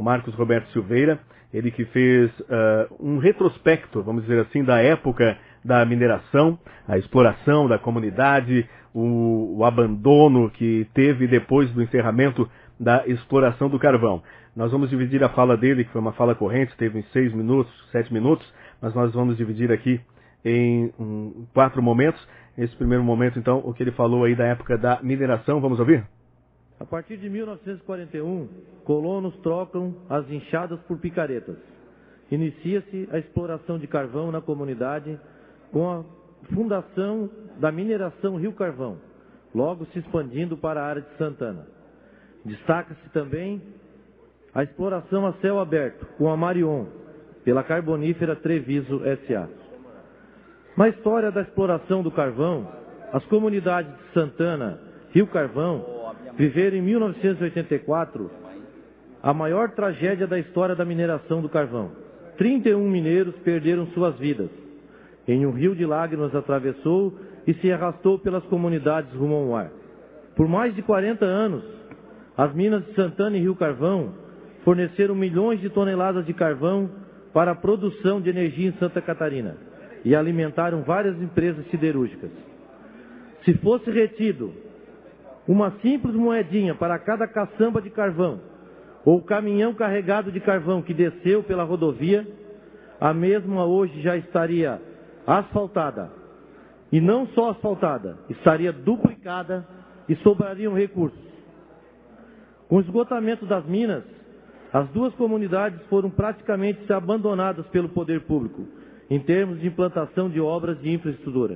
o Marcos Roberto Silveira, ele que fez um retrospecto, vamos dizer assim, da época da mineração, a exploração da comunidade, o abandono que teve depois do encerramento da exploração do carvão. Nós vamos dividir a fala dele, que foi uma fala corrente, teve em 6 minutos, 7 minutos, mas nós vamos dividir aqui em 4 momentos. Esse primeiro momento, então, o que ele falou aí da época da mineração, vamos ouvir? A partir de 1941, colonos trocam as enxadas por picaretas. Inicia-se a exploração de carvão na comunidade com a fundação da mineração Rio Carvão, logo se expandindo para a área de Santana. Destaca-se também a exploração a céu aberto, com a Marion, pela Carbonífera Treviso S.A. Na história da exploração do carvão, as comunidades de Santana, Rio Carvão, viveram em 1984 a maior tragédia da história da mineração do carvão. 31 mineiros perderam suas vidas. Em um rio de lágrimas atravessou e se arrastou pelas comunidades rumo ao mar. Por mais de 40 anos, as minas de Santana e Rio Carvão forneceram milhões de toneladas de carvão para a produção de energia em Santa Catarina e alimentaram várias empresas siderúrgicas. Se fosse retido uma simples moedinha para cada caçamba de carvão ou caminhão carregado de carvão que desceu pela rodovia, a mesma hoje já estaria asfaltada. E não só asfaltada, estaria duplicada e sobrariam recursos. Com o esgotamento das minas, as duas comunidades foram praticamente abandonadas pelo poder público, em termos de implantação de obras de infraestrutura.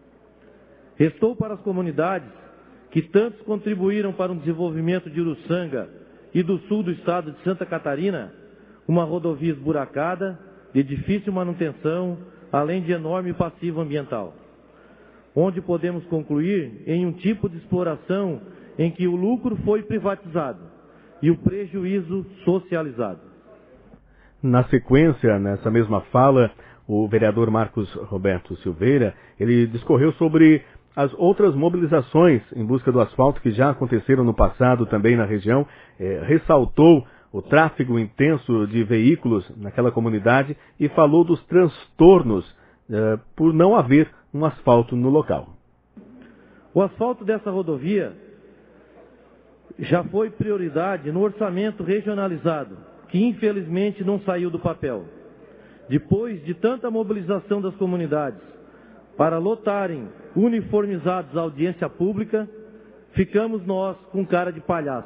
Restou para as comunidades, que tantos contribuíram para o desenvolvimento de Uruçanga e do sul do estado de Santa Catarina, uma rodovia esburacada, de difícil manutenção, além de enorme passivo ambiental, onde podemos concluir em um tipo de exploração em que o lucro foi privatizado e o prejuízo socializado. Na sequência, nessa mesma fala, o vereador Marcos Roberto Silveira, ele discorreu sobre as outras mobilizações em busca do asfalto que já aconteceram no passado também na região, ressaltou o tráfego intenso de veículos naquela comunidade e falou dos transtornos por não haver um asfalto no local. O asfalto dessa rodovia já foi prioridade no orçamento regionalizado, que infelizmente não saiu do papel. Depois de tanta mobilização das comunidades para lotarem uniformizados a audiência pública, ficamos nós com cara de palhaço.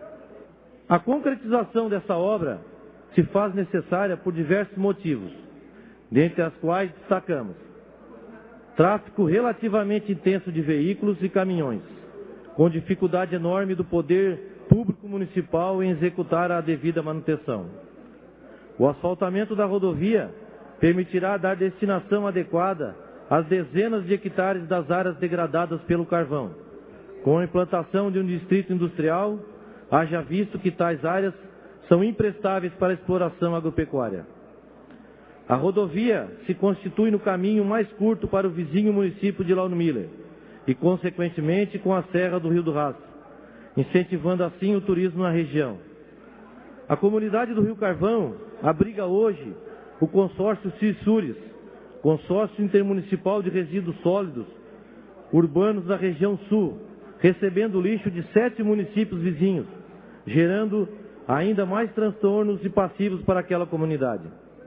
A concretização dessa obra se faz necessária por diversos motivos, dentre as quais destacamos: tráfego relativamente intenso de veículos e caminhões, com dificuldade enorme do poder público municipal em executar a devida manutenção. O asfaltamento da rodovia permitirá dar destinação adequada às dezenas de hectares das áreas degradadas pelo carvão, com a implantação de um distrito industrial, haja visto que tais áreas são imprestáveis para a exploração agropecuária. A rodovia se constitui no caminho mais curto para o vizinho município de Lauro Miller e, consequentemente, com a Serra do Rio do Rastro, incentivando assim o turismo na região. A comunidade do Rio Carvão abriga hoje o consórcio CISURES, Consórcio Intermunicipal de Resíduos Sólidos Urbanos da região sul, recebendo lixo de 7 municípios vizinhos, gerando ainda mais transtornos e passivos para aquela comunidade.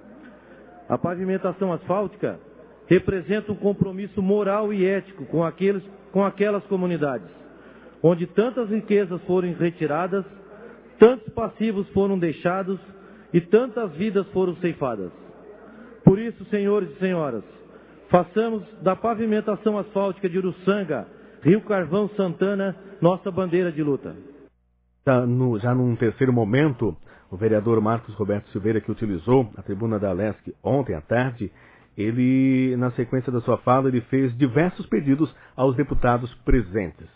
A pavimentação asfáltica representa um compromisso moral e ético com aquelas comunidades, onde tantas riquezas foram retiradas, tantos passivos foram deixados e tantas vidas foram ceifadas. Por isso, senhores e senhoras, façamos da pavimentação asfáltica de Uruçanga, Rio Carvão, Santana, nossa bandeira de luta. Já num terceiro momento, o vereador Marcos Roberto Silveira, que utilizou a tribuna da Alesc ontem à tarde, ele, na sequência da sua fala, ele fez diversos pedidos aos deputados presentes.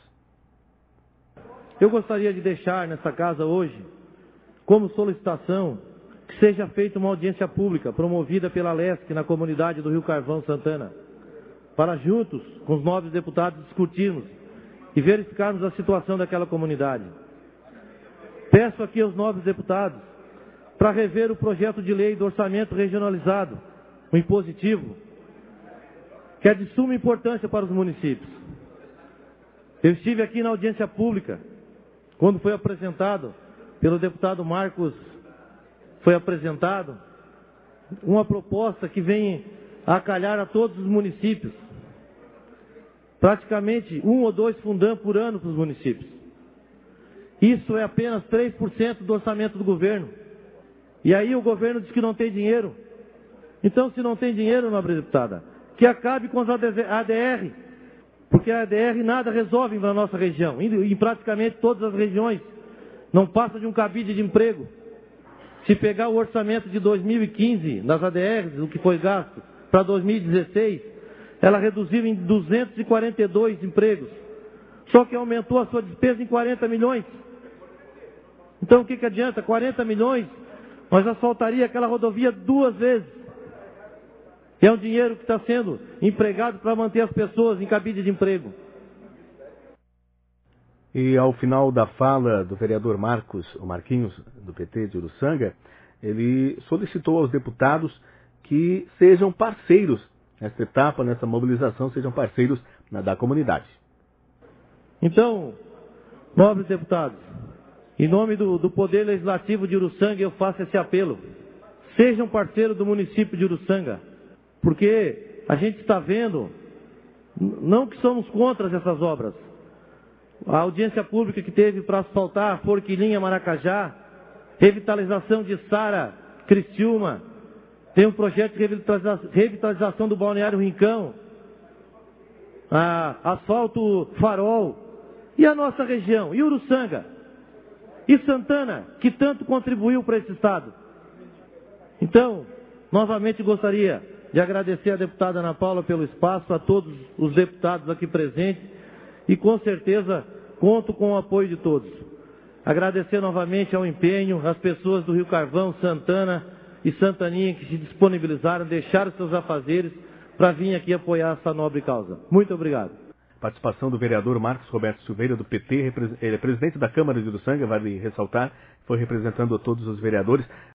Eu gostaria de deixar nesta casa hoje, como solicitação, que seja feita uma audiência pública promovida pela Alesc na comunidade do Rio Carvão, Santana, para juntos, com os nobres deputados, discutirmos e verificarmos a situação daquela comunidade. Peço aqui aos nobres deputados para rever o projeto de lei do orçamento regionalizado, o impositivo, que é de suma importância para os municípios. Eu estive aqui na audiência pública, quando foi apresentado pelo deputado Marcos, foi apresentado uma proposta que vem a calhar a todos os municípios. Praticamente 1 ou 2 Fundam por ano para os municípios. Isso é apenas 3% do orçamento do governo. E aí o governo diz que não tem dinheiro. Então, se não tem dinheiro, nobre deputada, que acabe com as ADR, porque a ADR nada resolve na nossa região, em praticamente todas as regiões. Não passa de um cabide de emprego. Se pegar o orçamento de 2015, das ADRs, o que foi gasto, para 2016, ela reduziu em 242 empregos. Só que aumentou a sua despesa em 40 milhões. Então o que adianta? 40 milhões, nós asfaltaria aquela rodovia 2 vezes. É um dinheiro que está sendo empregado para manter as pessoas em cabide de emprego. E ao final da fala do vereador Marquinhos, do PT de Uruçanga, ele solicitou aos deputados que sejam parceiros nessa etapa, nessa mobilização, sejam parceiros da comunidade. Então, nobres deputados, em nome do Poder Legislativo de Uruçanga, eu faço esse apelo. Sejam parceiros do município de Uruçanga, porque a gente está vendo, não que somos contra essas obras. A audiência pública que teve para asfaltar Forquilinha, Maracajá, revitalização de Sara, Criciúma, tem um projeto de revitalização do Balneário Rincão, asfalto Farol, e a nossa região, e Uruçanga, e Santana, que tanto contribuiu para esse estado. Então, novamente gostaria de agradecer à deputada Ana Paula pelo espaço, a todos os deputados aqui presentes, e com certeza conto com o apoio de todos. Agradecer novamente ao empenho, às pessoas do Rio Carvão, Santana e Santaninha que se disponibilizaram, deixaram seus afazeres para vir aqui apoiar essa nobre causa. Muito obrigado. Participação do vereador Marcos Roberto Silveira, do PT, ele é presidente da Câmara de Uruçanga, vale ressaltar, foi representando todos os vereadores.